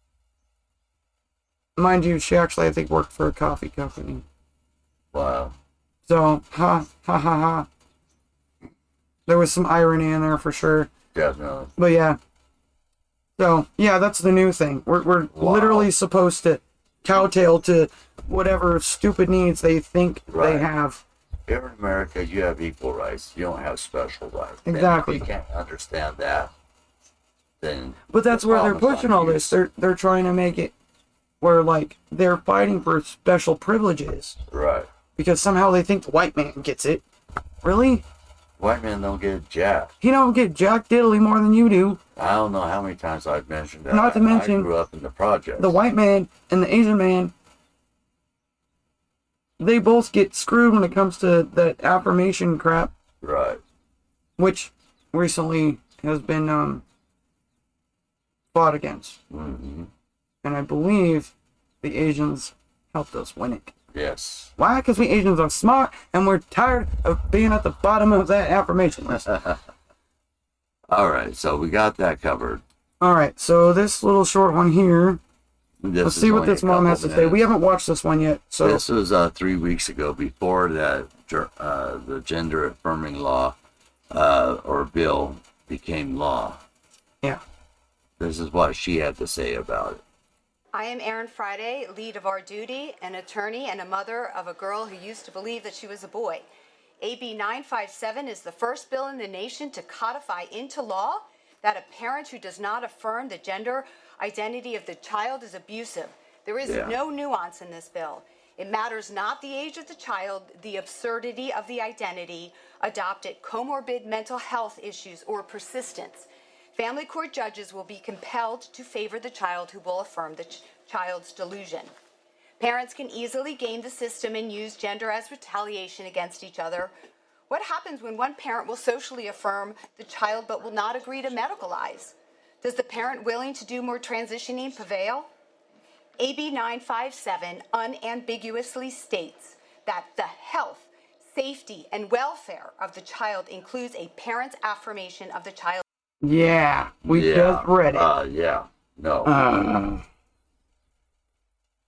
Speaker 2: Mind you, she actually, I think, worked for a coffee company.
Speaker 1: Wow.
Speaker 2: So, ha, ha, ha, ha. There was some irony in there for sure.
Speaker 1: Definitely.
Speaker 2: But yeah. So, yeah, that's the new thing. We're
Speaker 1: Wow.
Speaker 2: literally supposed to kowtow to whatever stupid needs they think
Speaker 1: Right.
Speaker 2: they have.
Speaker 1: Here in America, you have equal rights. You don't have special rights. And
Speaker 2: Exactly.
Speaker 1: if you can't understand that, then
Speaker 2: But that's
Speaker 1: the
Speaker 2: where they're
Speaker 1: problem's
Speaker 2: pushing
Speaker 1: on
Speaker 2: all
Speaker 1: you.
Speaker 2: this. They're trying to make it where, like, they're fighting for special privileges
Speaker 1: Right.
Speaker 2: because somehow they think the white man gets it. Really?
Speaker 1: White men don't get jack.
Speaker 2: He don't get jack diddly more than you do.
Speaker 1: I don't know how many times I've mentioned that.
Speaker 2: Not to mention
Speaker 1: I grew up in the projects.
Speaker 2: The white man and the Asian man, they both get screwed when it comes to that affirmation crap,
Speaker 1: Right.
Speaker 2: which recently has been fought against.
Speaker 1: Mm-hmm.
Speaker 2: And I believe the Asians helped us win it.
Speaker 1: Yes.
Speaker 2: Why? Because we Asians are smart and we're tired of being at the bottom of that affirmation list.
Speaker 1: All right. So we got that covered.
Speaker 2: All right, so this little short one here.
Speaker 1: This
Speaker 2: Let's
Speaker 1: is
Speaker 2: see what
Speaker 1: only a
Speaker 2: this mom
Speaker 1: couple
Speaker 2: has to say.
Speaker 1: minutes.
Speaker 2: We haven't watched this one yet, so
Speaker 1: This was 3 weeks ago, before that the gender affirming law or bill became law.
Speaker 2: yeah.
Speaker 1: This is what she had to say about it.
Speaker 5: I am Erin Friday, lead of Our Duty, an attorney and a mother of a girl who used to believe that she was a boy. AB 957 is the first bill in the nation to codify into law that a parent who does not affirm the gender identity of the child is abusive. There is no nuance in this bill. It matters not the age of the child, the absurdity of the identity, adopted comorbid mental health issues, or persistence. Family court judges will be compelled to favor the child who will affirm the child's delusion. Parents can easily game the system and use gender as retaliation against each other. What happens when one parent will socially affirm the child but will not agree to medicalize? Does the parent willing to do more transitioning prevail? AB 957 unambiguously states that the health, safety, and welfare of the child includes a parent's affirmation of the child.
Speaker 2: Yeah, we just read it.
Speaker 1: Yeah. No.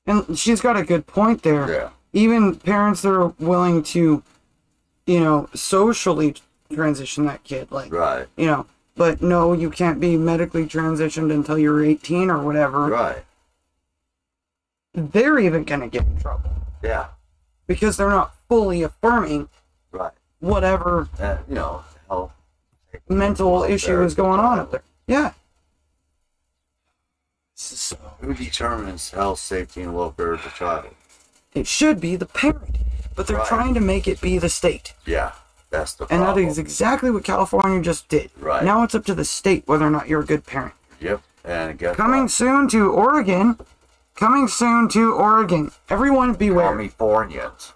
Speaker 2: And she's got a good point there.
Speaker 1: Yeah.
Speaker 2: Even parents that are willing to, socially transition that kid, like,
Speaker 1: Right.
Speaker 2: But no, you can't be medically transitioned until you're 18 or whatever.
Speaker 1: Right.
Speaker 2: They're even gonna get in trouble
Speaker 1: Yeah.
Speaker 2: because they're not fully affirming
Speaker 1: Right.
Speaker 2: whatever
Speaker 1: Health.
Speaker 2: mental issue is going on up there. Yeah.
Speaker 1: So who determines health, safety, and welfare of the child?
Speaker 2: It should be the parent, but they're
Speaker 1: Right.
Speaker 2: trying to make it be the state.
Speaker 1: Yeah. That's the
Speaker 2: And
Speaker 1: problem.
Speaker 2: that is exactly what California just did.
Speaker 1: Right.
Speaker 2: Now it's up to the state whether or not you're a good parent.
Speaker 1: Yep. And guess
Speaker 2: Coming
Speaker 1: what?
Speaker 2: soon to Oregon. Coming soon to Oregon. Everyone beware.
Speaker 1: Californians.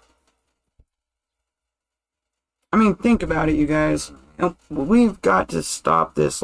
Speaker 2: I mean, think about it, you guys. We've got to stop this,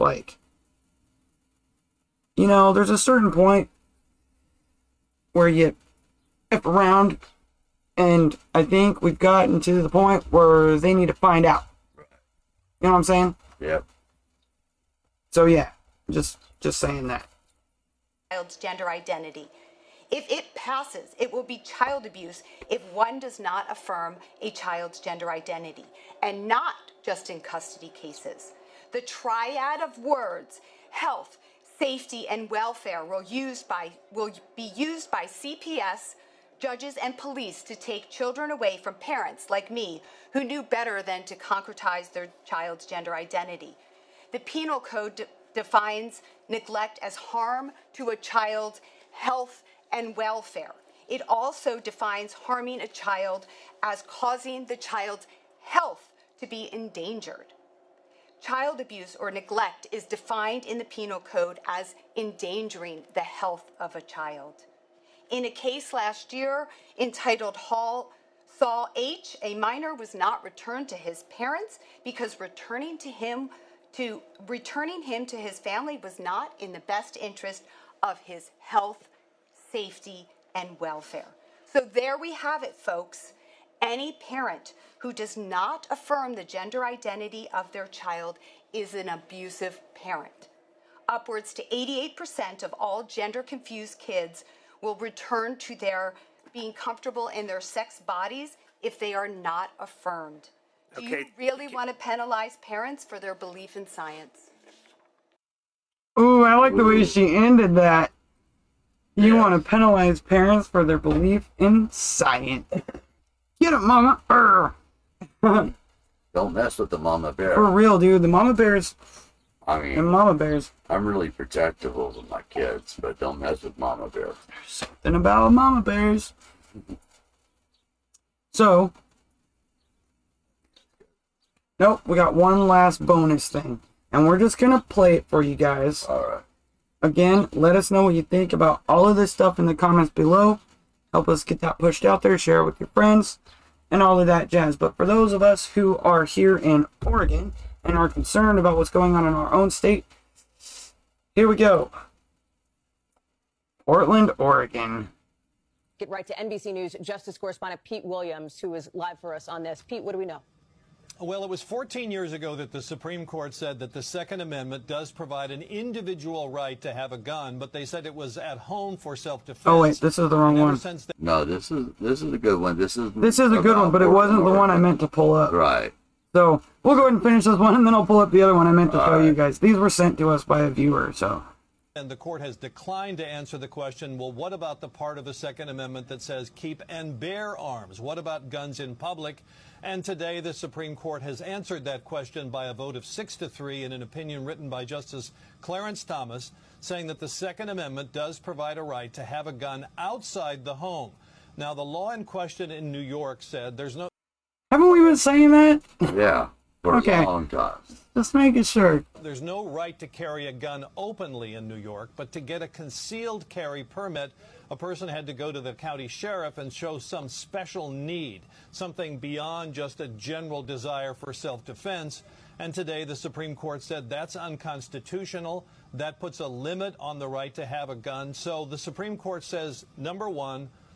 Speaker 2: there's a certain point where you F around, and I think we've gotten to the point where they need to find out. You know what I'm saying?
Speaker 1: Yep.
Speaker 2: So yeah, just saying that.
Speaker 5: Child's gender identity. If it passes, it will be child abuse if one does not affirm a child's gender identity, and not just in custody cases. The triad of words, health, safety, and welfare will be used by CPS, judges, and police to take children away from parents like me who knew better than to concretize their child's gender identity. The Penal Code defines neglect as harm to a child's health and welfare. It also defines harming a child as causing the child's health to be endangered. Child abuse or neglect is defined in the Penal Code as endangering the health of a child. In a case last year entitled Saul H., a minor was not returned to his parents because returning him to his family was not in the best interest of his health, safety, and welfare. So there we have it, folks. Any parent who does not affirm the gender identity of their child is an abusive parent. Upwards to 88% of all gender-confused kids will return to their being comfortable in their sex bodies if they are not affirmed. Do you really want to penalize parents for their belief in science?
Speaker 2: Ooh, I like the way she ended that. You want to penalize parents for their belief in science. Get it, mama.
Speaker 1: Don't mess with the mama bear.
Speaker 2: For real, dude. The mama bears
Speaker 1: I
Speaker 2: and
Speaker 1: mean,
Speaker 2: mama bears.
Speaker 1: I'm really protective of my kids, but don't mess with mama bear.
Speaker 2: Something about mama bears. So, nope, we got one last bonus thing. And we're just going to play it for you guys.
Speaker 1: All right.
Speaker 2: Again, let us know what you think about all of this stuff in the comments below. Help us get that pushed out there. Share it with your friends and all of that jazz. But for those of us who are here in Oregon and are concerned about what's going on in our own state, here we go. Portland, Oregon.
Speaker 6: Get right to NBC News Justice correspondent Pete Williams, who is live for us on this. Pete, what do we know?
Speaker 7: Well, it was 14 years ago that the Supreme Court said that the Second Amendment does provide an individual right to have a gun, but they said it was at home for self-defense.
Speaker 2: Oh wait, this is the wrong one.
Speaker 1: No, this is a good one. This is
Speaker 2: a good one, but it wasn't the one I meant to pull up.
Speaker 1: Right.
Speaker 2: So we'll go ahead and finish this one, and then I'll pull up the other one I meant to show you guys. These were sent to us by a viewer, so.
Speaker 7: And the court has declined to answer the question, well, what about the part of the Second Amendment that says keep and bear arms? What about guns in public? And today the Supreme Court has answered that question by a vote of 6-3 in an opinion written by Justice Clarence Thomas, saying that the Second Amendment does provide a right to have a gun outside the home. Now, the law in question in New York said there's no...
Speaker 2: Haven't we been saying that?
Speaker 1: Yeah, for
Speaker 2: Okay.
Speaker 1: a long time.
Speaker 2: Just making sure.
Speaker 7: There's no right to carry a gun openly in New York, but to get a concealed carry permit, a person had to go to the county sheriff and show some special need, something beyond just a general desire for self-defense. And today the Supreme Court said that's unconstitutional. That puts a limit on the right to have a gun. So the Supreme Court says, number one,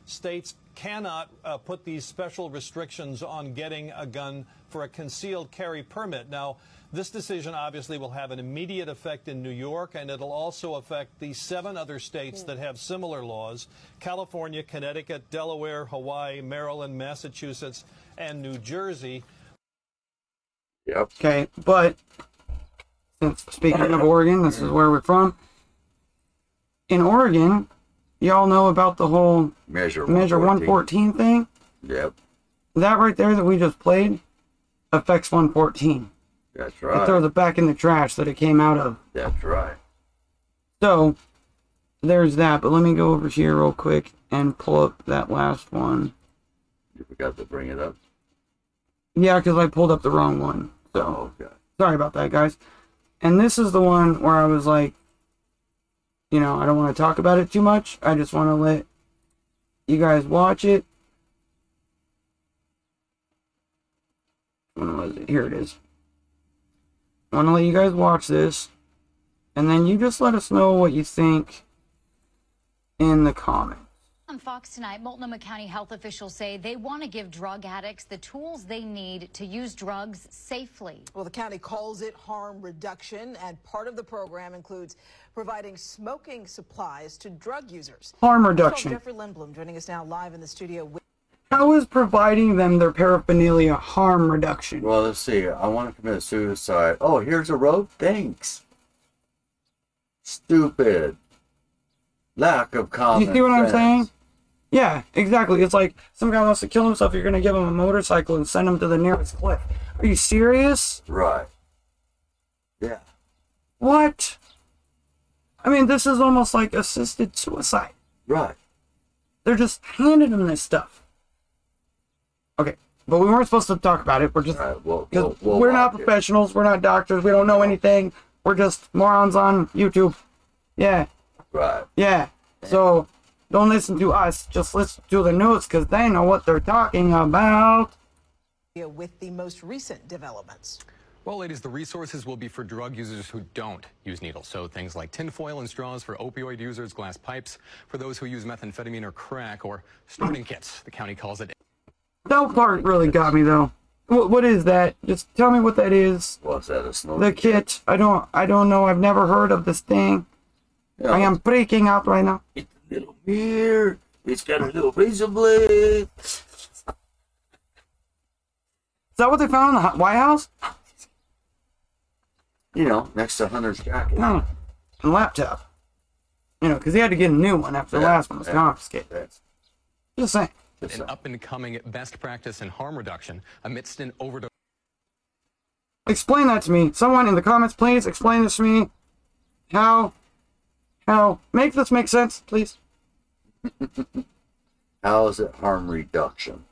Speaker 7: states cannot put these special restrictions on getting a gun for a concealed carry permit. Now, this decision obviously will have an immediate effect in New York, and it'll also affect the 7 other states that have similar laws: California, Connecticut, Delaware, Hawaii, Maryland, Massachusetts, and New Jersey.
Speaker 1: Yep.
Speaker 2: Okay, but since speaking of Oregon, this is where we're from. In Oregon, y'all know about the whole
Speaker 1: Measure
Speaker 2: 114 thing?
Speaker 1: Yep.
Speaker 2: That right there that we just played affects 114.
Speaker 1: That's
Speaker 2: It
Speaker 1: right.
Speaker 2: throws it back in the trash that it came out of.
Speaker 1: That's right.
Speaker 2: So, there's that. But let me go over here real quick and pull up that last one.
Speaker 1: You forgot to bring it up.
Speaker 2: Yeah, because I pulled up the wrong one. So,
Speaker 1: Oh, okay.
Speaker 2: sorry about that, guys. And this is the one where I was like, you know, I don't want to talk about it too much. I just want to let you guys watch it. When was it? Here it is. I want to let you guys watch this. And then you just let us know what you think in the comments.
Speaker 8: On Fox tonight, Multnomah County health officials say they want to give drug addicts the tools they need to use drugs safely.
Speaker 9: Well, the county calls it harm reduction, and part of the program includes providing smoking supplies to drug users.
Speaker 2: Harm reduction.
Speaker 9: Jeffrey Lindblom joining us now live in the studio.
Speaker 2: How is providing them their paraphernalia harm reduction?
Speaker 1: Well, let's see. I want to commit suicide. Oh, here's a road? Thanks. Stupid. Lack of common
Speaker 2: You see what I'm
Speaker 1: sense.
Speaker 2: saying? Yeah, exactly. It's like some guy wants to kill himself. You're going to give him a motorcycle and send him to the nearest cliff. Are you serious?
Speaker 1: Right. Yeah.
Speaker 2: What? I mean, this is almost like assisted suicide.
Speaker 1: Right.
Speaker 2: They're just handing him this stuff. Okay, but we weren't supposed to talk about it. We're just,
Speaker 1: Right. Well,
Speaker 2: 'cause
Speaker 1: we'll
Speaker 2: we're not
Speaker 1: watch it.
Speaker 2: professionals. We're not doctors. We don't know anything. We're just morons on YouTube. Yeah,
Speaker 1: Right.
Speaker 2: yeah. So don't listen to us. Just listen to the news because they know what they're talking about.
Speaker 9: With the most recent developments.
Speaker 10: Well, ladies, the resources will be for drug users who don't use needles. So things like tinfoil and straws for opioid users, glass pipes for those who use methamphetamine or crack, or starting kits. The county calls it.
Speaker 2: That part really got me though. What is that? Just tell me what that is.
Speaker 1: What's that? A smoke?
Speaker 2: The kit. I don't know. I've never heard of this thing.
Speaker 1: Yeah.
Speaker 2: I am breaking out right now.
Speaker 1: It's a little mirror. It's got a little razor blade.
Speaker 2: Is that what they found in the White House?
Speaker 1: You know, next to Hunter's jacket.
Speaker 2: No. And laptop. You know, because he had to get a new one after the last one was confiscated.
Speaker 1: That's
Speaker 2: Just saying.
Speaker 1: just
Speaker 10: An up-and-coming best practice in harm reduction amidst an overdose.
Speaker 2: Explain that to me. Someone in the comments, please explain this to me. How? Make this make sense, please.
Speaker 1: How is it harm reduction?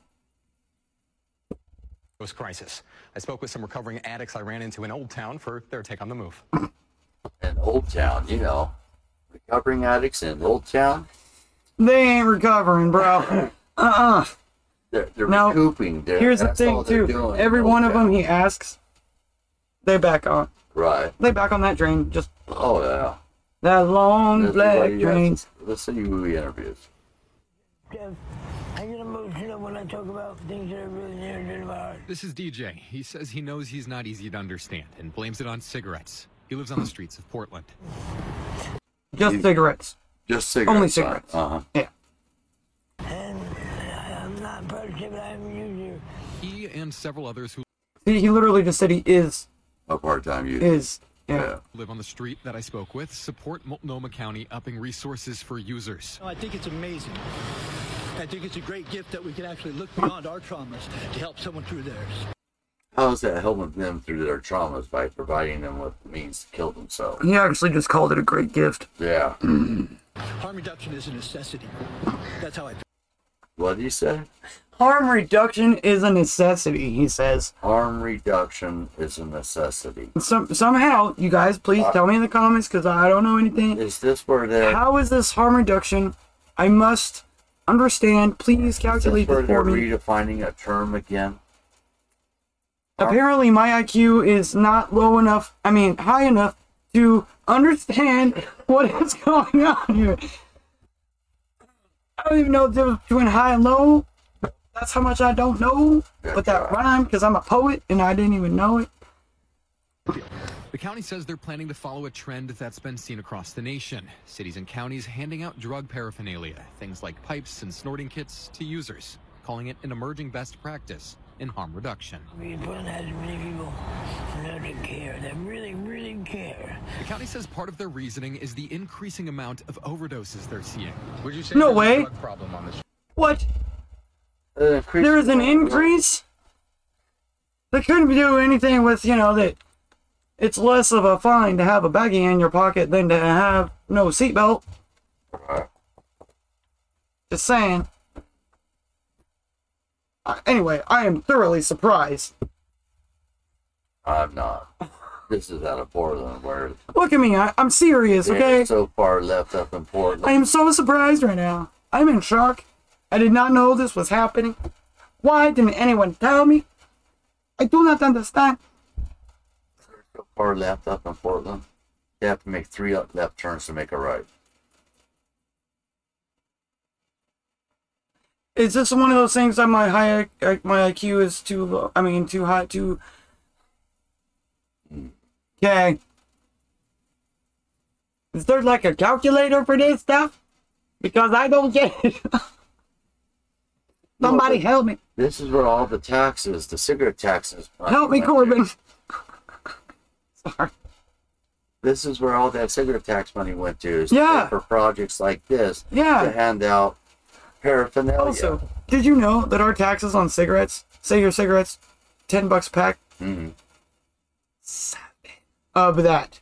Speaker 10: Crisis. I spoke with some recovering addicts I ran into in Old Town for their take on the move.
Speaker 1: In Old Town, you know, recovering addicts in Old Town,
Speaker 2: They ain't recovering, bro.
Speaker 1: they're
Speaker 2: Now,
Speaker 1: recouping.
Speaker 2: Here's the
Speaker 1: That's
Speaker 2: thing,
Speaker 1: all they're
Speaker 2: too.
Speaker 1: doing in
Speaker 2: Every
Speaker 1: Old
Speaker 2: one of them
Speaker 1: Town.
Speaker 2: he asks, they back on.
Speaker 1: Right.
Speaker 2: They back on that drain. Just
Speaker 1: Oh yeah.
Speaker 2: that long
Speaker 1: Let's see
Speaker 2: black
Speaker 1: what he
Speaker 2: drain.
Speaker 1: has- Let's see who he interviews.
Speaker 11: Jeff, I get emotional when I talk about things that are really near and dear to my heart.
Speaker 12: This is DJ. He says he knows he's not easy to understand and blames it on cigarettes. He lives on the streets of Portland.
Speaker 2: Just cigarettes.
Speaker 1: Just cigarettes.
Speaker 2: Only cigarettes.
Speaker 1: Uh-huh.
Speaker 2: Yeah.
Speaker 11: And I'm not proud to say, but I'm a user.
Speaker 12: He and several others who
Speaker 2: He literally just said he is.
Speaker 1: A part-time user.
Speaker 2: Yeah.
Speaker 12: live on the street that I spoke with support Multnomah County upping resources for users.
Speaker 13: I think it's amazing. I think it's a great gift that we can actually look beyond our traumas to help someone through theirs.
Speaker 1: How is that helping them through their traumas by providing them with means to kill themselves?
Speaker 2: He actually just called it a great gift.
Speaker 1: Yeah.
Speaker 13: Harm reduction is a necessity. That's how I feel.
Speaker 1: What did he say?
Speaker 2: Harm reduction is a necessity, he says.
Speaker 1: Harm reduction is a necessity.
Speaker 2: Somehow, you guys, please tell me in the comments because I don't know anything.
Speaker 1: Is this where they're...
Speaker 2: How is this harm reduction? I must understand. Please
Speaker 1: Is this
Speaker 2: calculate
Speaker 1: where
Speaker 2: this
Speaker 1: they're
Speaker 2: for me.
Speaker 1: redefining a term again?
Speaker 2: Apparently, my IQ is not high enough to understand what is going on here. I don't even know the difference between high and low. That's how much I don't know. But that rhyme, because I'm a poet and I didn't even know it.
Speaker 12: The county says they're planning to follow a trend that's been seen across the nation. Cities and counties handing out drug paraphernalia, things like pipes and snorting kits, to users, calling it an emerging best practice in harm reduction.
Speaker 11: We put that many people that care, that really care.
Speaker 12: The county says part of their reasoning is the increasing amount of overdoses they're seeing. Would you say
Speaker 2: No
Speaker 12: there's
Speaker 2: way.
Speaker 12: a drug problem on this?
Speaker 2: What? There is an increase? They couldn't do anything with, that it's less of a fine to have a baggie in your pocket than to have no seatbelt. Just saying. Anyway, I am thoroughly surprised.
Speaker 1: I'm not. This is out of Portland, where
Speaker 2: Look at me, I'm serious,
Speaker 1: they're
Speaker 2: okay?
Speaker 1: so far left up in Portland.
Speaker 2: I am so surprised right now. I'm in shock. I did not know this was happening. Why didn't anyone tell me? I do not understand.
Speaker 1: So far left up in Portland, you have to make 3 left turns to make a right.
Speaker 2: Is this one of those things that my IQ is too low? I mean, too high, too... Okay. Is there like a calculator for this stuff? Because I don't get it. Somebody help me.
Speaker 1: This is where all the taxes, the cigarette taxes.
Speaker 2: Help me, Corbin. Sorry.
Speaker 1: This is where all that cigarette tax money went to. Is
Speaker 2: Yeah.
Speaker 1: for projects like this.
Speaker 2: Yeah.
Speaker 1: To hand out paraphernalia.
Speaker 2: Also, did you know that our taxes on cigarettes, say your cigarettes, $10 a pack?
Speaker 1: Mm-hmm.
Speaker 2: Of that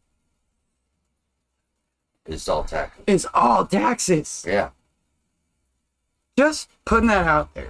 Speaker 1: It's all taxes.
Speaker 2: is all taxes.
Speaker 1: Yeah.
Speaker 2: Just putting that out there.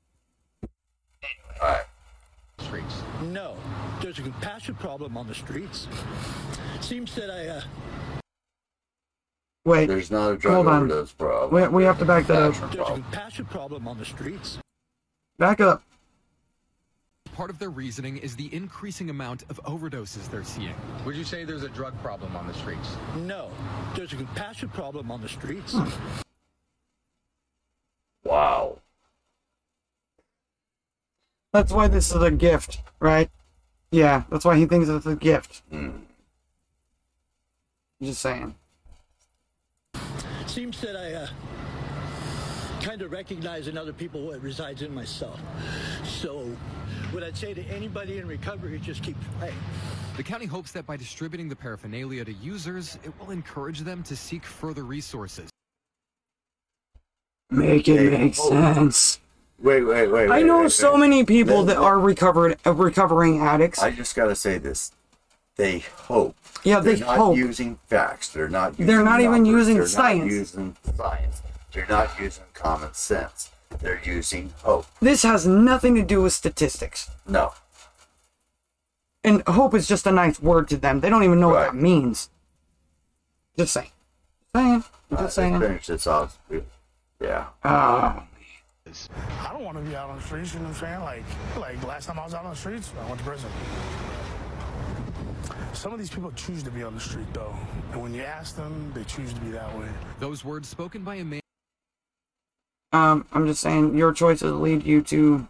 Speaker 1: All right.
Speaker 13: Streets. No, there's a compassion problem on the streets. Seems that
Speaker 2: Wait.
Speaker 1: There's not a drug
Speaker 2: Hold on.
Speaker 1: overdose problem.
Speaker 2: We have to back that up.
Speaker 13: there's a compassion problem on the streets.
Speaker 2: Back up.
Speaker 12: Part of their reasoning is the increasing amount of overdoses they're seeing. Would you say there's a drug problem on the streets?
Speaker 13: No, there's a compassion problem on the streets.
Speaker 1: Wow.
Speaker 2: That's why this is a gift, right? Yeah, that's why he thinks it's a gift. Just saying.
Speaker 13: Seems that I kind of recognize in other people what resides in myself. So what I'd say to anybody in recovery, just keep playing.
Speaker 12: The county hopes that by distributing the paraphernalia to users, it will encourage them to seek further resources.
Speaker 2: Make it make sense.
Speaker 1: Wait.
Speaker 2: I know so many people that are recovering addicts.
Speaker 1: I just gotta say this. They hope.
Speaker 2: Yeah, they
Speaker 1: They're not
Speaker 2: hope.
Speaker 1: using facts. They're not using
Speaker 2: They're not even
Speaker 1: numbers.
Speaker 2: using
Speaker 1: They're
Speaker 2: science.
Speaker 1: Not using science. They're not using common sense. They're using hope.
Speaker 2: This has nothing to do with statistics.
Speaker 1: No.
Speaker 2: And hope is just a nice word to them. They don't even know what
Speaker 1: Right.
Speaker 2: that means. Just saying. Just saying.
Speaker 1: Finish this off. Yeah.
Speaker 2: Oh.
Speaker 14: I don't want to be out on the streets, you know what I'm saying? Like last time I was out on the streets, I went to prison. Some of these people choose to be on the street, though. And when you ask them, they choose to be that way.
Speaker 12: Those words spoken by a man.
Speaker 2: I'm just saying, your choices lead you to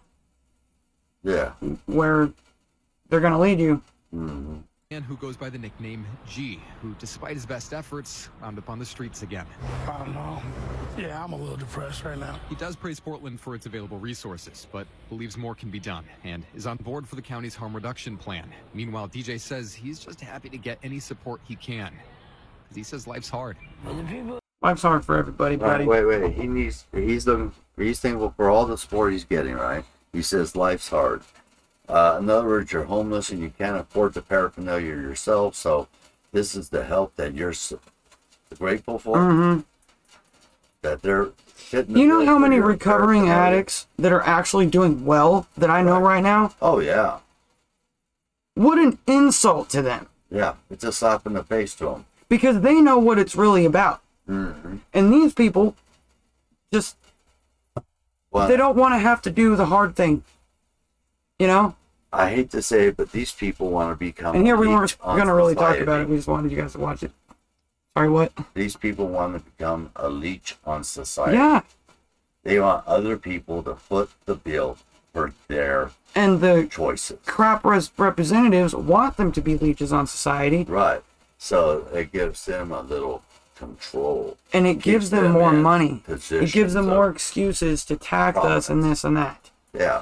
Speaker 2: where they're going to lead you.
Speaker 1: Mm-hmm.
Speaker 12: Man who goes by the nickname G, who, despite his best efforts, wound up on the streets again.
Speaker 14: I don't know. Yeah, I'm a little depressed right now.
Speaker 12: He does praise Portland for its available resources, but believes more can be done, and is on board for the county's harm reduction plan. Meanwhile, DJ says he's just happy to get any support he can, because he says life's hard.
Speaker 2: Life's hard for everybody, buddy.
Speaker 1: Wait. He's thankful for all the support he's getting, right? He says life's hard. In other words, you're homeless and you can't afford the paraphernalia yourself, so this is the help that you're grateful for.
Speaker 2: Mm-hmm.
Speaker 1: That they're fitting.
Speaker 2: You know how many recovering addicts that are actually doing well that I know right now?
Speaker 1: Oh, yeah.
Speaker 2: What an insult to them.
Speaker 1: Yeah, it's a slap in the face to them.
Speaker 2: Because they know what it's really about.
Speaker 1: Mm-hmm.
Speaker 2: And these people just, they don't want to have to do the hard thing. You know?
Speaker 1: I hate to say it, but these people want to become.
Speaker 2: And here we weren't
Speaker 1: on
Speaker 2: going to really talk
Speaker 1: society.
Speaker 2: about it. We just wanted you guys to watch it. Sorry, what?
Speaker 1: These people want to become a leech on society.
Speaker 2: Yeah.
Speaker 1: They want other people to foot the bill for their
Speaker 2: And the
Speaker 1: choices.
Speaker 2: crap representatives want them to be leeches on society.
Speaker 1: Right. So it gives them a little control.
Speaker 2: And it gives them more money. It gives them
Speaker 1: of
Speaker 2: more excuses to attack us and this and that.
Speaker 1: Yeah.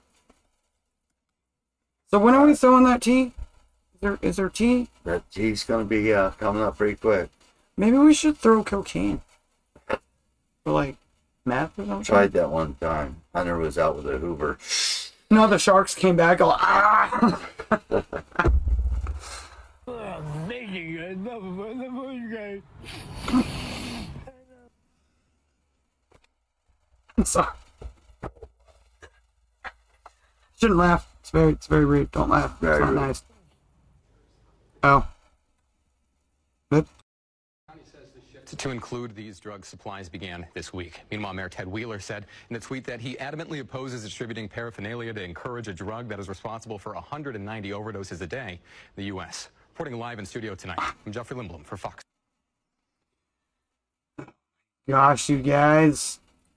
Speaker 2: So when are we throwing that tea? Is there tea?
Speaker 1: That tea's going to be coming up pretty quick.
Speaker 2: Maybe we should throw cocaine. For like meth or something?
Speaker 1: Tried that one time. Hunter was out with a Hoover.
Speaker 2: No, the sharks came back all, ah! I'm sorry. Shouldn't laugh. It's very rude. Don't laugh. It's not nice. Oh. Good.
Speaker 12: To include these drug supplies began this week. Meanwhile, Mayor Ted Wheeler said in a tweet that he adamantly opposes distributing paraphernalia to encourage a drug that is responsible for 190 overdoses a day in the U.S. Reporting live in studio tonight, I'm Jeffrey Lindblom for Fox.
Speaker 2: Gosh, you guys.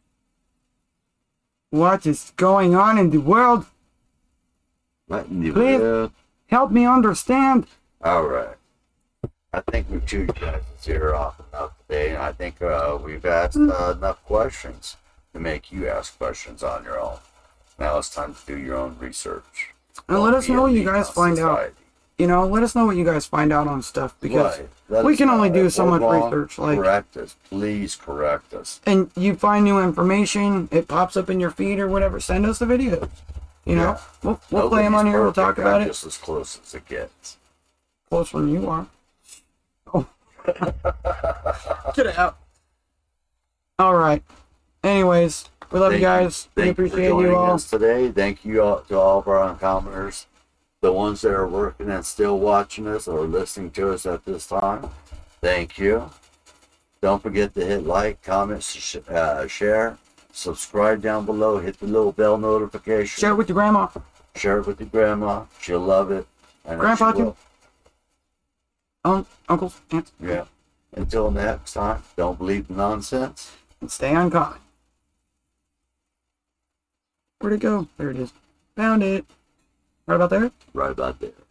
Speaker 2: What is going on in the world?
Speaker 1: What in the
Speaker 2: Please
Speaker 1: world?
Speaker 2: help me understand.
Speaker 1: All right. I think we've chewed you guys' ear off enough today, and I think we've asked enough questions to make you ask questions on your own. Now it's time to do your own research.
Speaker 2: And let us know what you guys find out. You know, let us know what you guys find out on stuff, because we can only do so much research. Like,
Speaker 1: correct us. Please correct us.
Speaker 2: and you find new information, it pops up in your feed or whatever, send us the videos. You know, we'll play them on here, we'll talk about it.
Speaker 1: Just as close as it gets.
Speaker 2: Closer than you are. Oh. Get it out. Alright. Anyways, we love you guys. We appreciate
Speaker 1: you
Speaker 2: you all.
Speaker 1: us today. Thank you all, to all of our uncommoners. The ones that are working and still watching us or listening to us at this time. Thank you. Don't forget to hit like, comment, share. Subscribe down below. Hit the little bell notification.
Speaker 2: Share it with your grandma.
Speaker 1: Share it with your grandma. She'll love it. And
Speaker 2: Grandpa
Speaker 1: she will.
Speaker 2: too. Uncles, aunts.
Speaker 1: Yeah. Until next time, don't believe the nonsense.
Speaker 2: And stay uncommon. Where'd it go? There it is. Found it. Right about there?
Speaker 1: Right about there.